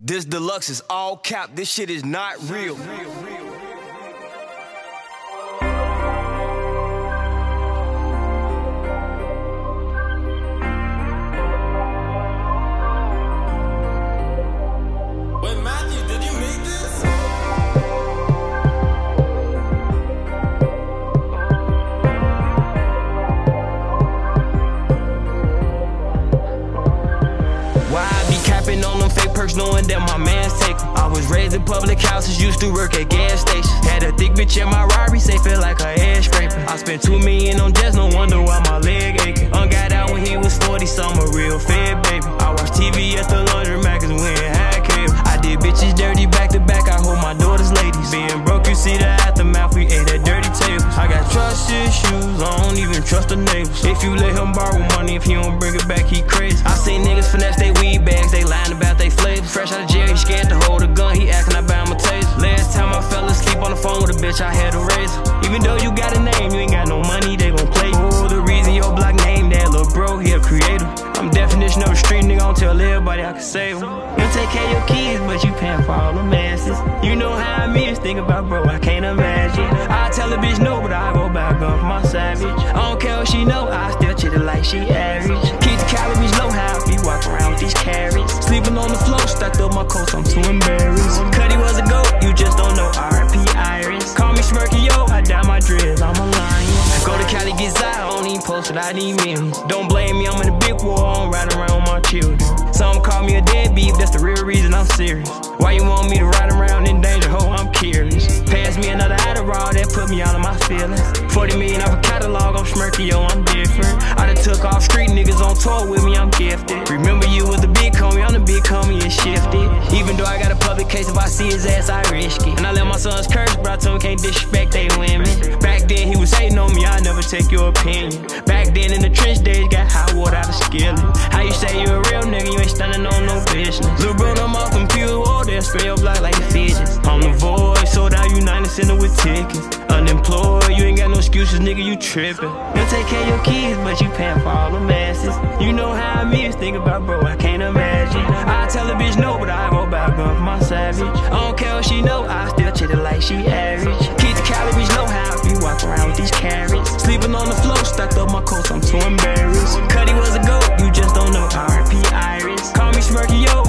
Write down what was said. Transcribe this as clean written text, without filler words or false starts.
This deluxe is all cap. This shit is not real. On them fake perks, knowing that my man's take 'em. I was raised in public houses, used to work at gas stations. Had a thick bitch in my Rari, say feel like a head scraper. I spent $2 million on jets, no wonder why my leg aching. Got out when he was 40, so I'm a real fed baby. I watched TV at the laundromat cause we ain't had cable. I did bitches dirty back to back, I hold my daughter's ladies. Being broke, you see the aftermath, we ate at dirty tables. I got trust issues, I don't even trust the neighbors. If you let him borrow money, if he don't bring it back, he crazy. I seen niggas finesse they weed bags, they lying about they flavor. Fresh out of jail, he scared to hold a gun, he asking I buy him a taser. Last time I fell asleep on the phone with a bitch, I had a razor. Even though you got a name, you ain't got no money, they gon' play. Oh, the reason your block named that little bro, he a creator. I'm definition of a street nigga, I'll tell everybody I can save him. You take care of your kids, but you paying for all the masses. You know how I mean, think about bro, I can't imagine. I tell a bitch no, but I go back gun for my savage. I don't care if she know, I still treat her like she average. Keep the calories low, how I be walking around with these carrots. Sleeping on the floor, stacked up my coats, I'm too embarrassed. Cuddy was a goat, you just don't know. R.I.P. Iris. Call me Smirky, yo, I dye my dreads, I'm a lion. Go to Cali, get Zai, I don't even post it, I need millions. Don't blame me, I'm in a big war, I'm riding around with my children. Some call me a deadbeat, that's the real reason I'm serious. Why you want me to ride around in danger, ho, I'm curious. Pass me another Adderall, that put me out of my feelings. 40 million off a catalog, I'm Smirky, yo, I'm different. I done took off street niggas on tour with me, I'm gifted. Remember you was the big homie, I'm the big homie, and shifted. Even though I got a public case, if I see his ass, I risk it. And I let my sons curse, but I told him can't disrespect they women. Back then he was hating on me, I never take your opinion. Back then in the trench days, got hot water out of skillet. How you say you a real nigga, you ain't standing on no business. Lil' bro, I'm off them pure water, they'll spray your block like the fidgets. I'm the voice, sold out United Center with tickets. Unemployed, you ain't got no excuses, nigga, you trippin'. You take care of your kids, but you paying for all the masses. You know how I mean, think about bro, I can't imagine. I tell a bitch no, but I go back gun for my savage. I don't care if she know, I still treat her like she average. Keep the calories low, how I be walking around with these carrots. Sleeping on the floor, stacked up my coats, I'm too embarrassed. Cuddy was a goat, you just don't know. R.I.P. Iris. Call me Smirky, yo,